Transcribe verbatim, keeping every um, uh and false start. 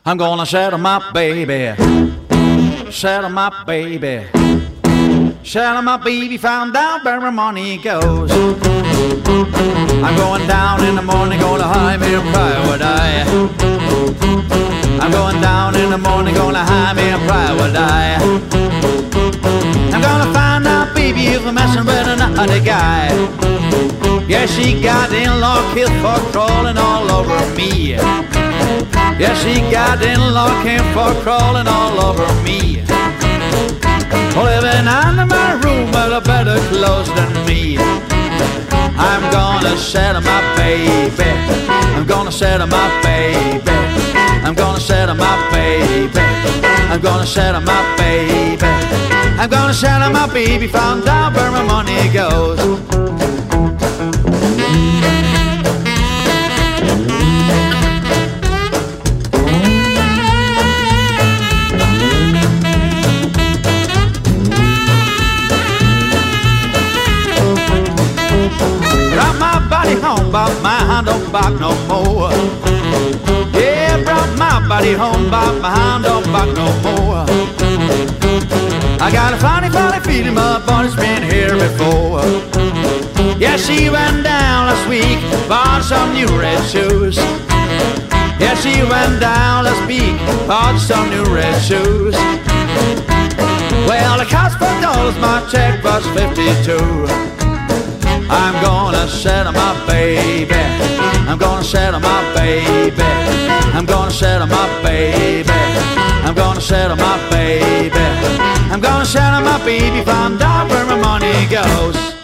I'm gonna settle my baby, settle my baby, settle my baby, found out where my money goes. I'm going down in the morning, gonna hide me a private eye. I'm going down in the morning, gonna hide me a private eye. I'm gonna find out, baby, if I'm messing with another guy. Yeah, she got in-law killed for crawling all over me. Yeah, she got in-law killed for crawling all over me. Living under my room with a better clothes than me. I'm gonna settle my baby, I'm gonna settle my baby, I'm gonna settle my baby, I'm gonna settle my baby, I'm gonna settle my baby, found out where my money goes. Brought my body home, but my hand don't back no more. Yeah, brought my body home, but my hand don't back no more. I got a funny, funny feeling my body's been here before. Yeah, she went down last week, bought some new red shoes. Yeah, she went down last week, bought some new red shoes. Well, the cost four dollars, my check was fifty-two. I'm gonna settle my baby, I'm gonna settle my baby, I'm gonna settle my baby, I'm gonna settle my baby, I'm gonna settle my baby, find out where my money goes.